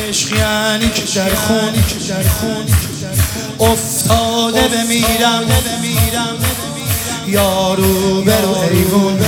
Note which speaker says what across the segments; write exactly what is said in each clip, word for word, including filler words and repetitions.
Speaker 1: عشق یعنی که در خونی که در خونی افتاده بمیرم یارو برو ایوون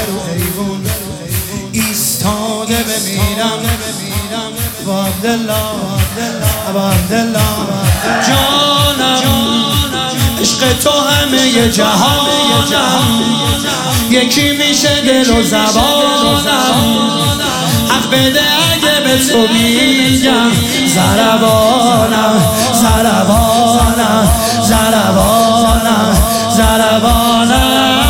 Speaker 1: ایستاده بمیرم و عبدالله و عبدالله جانم عشق تو همه جهانم یکی میشه دل و زبانم حق بده اگه به تو میگم زربانم زربانم زربانم زربانم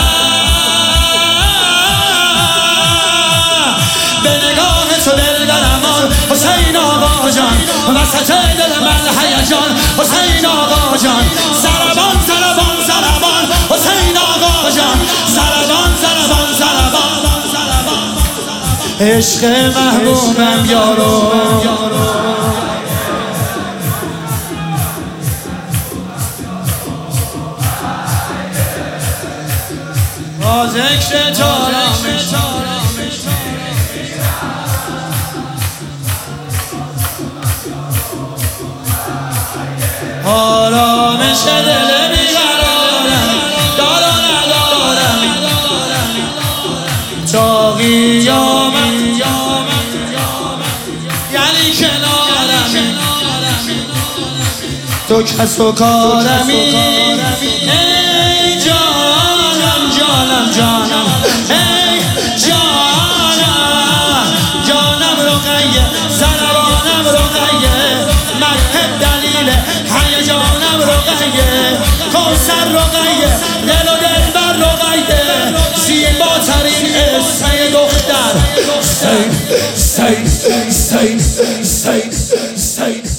Speaker 1: به نگاه تو دل درمان حسین آقا جان وسط دل من هیجان حسین آقا جان زربان زربان زربان حسین آقا جان زربان زربان زربان عشق محبوبم یارو با ذکر تو آرامش دل بیقرارم دارا ندارم تا قیامت یعنی کنارم تو کس و کارمی ای جانم جانم جانم ای جانم جانم رقیه زربانم رقیه مذهب دلیل هیجانم رقیه کوثر رقیه دل و دل بر رقیه زیباترین اسم دختر سید سید سید سید سید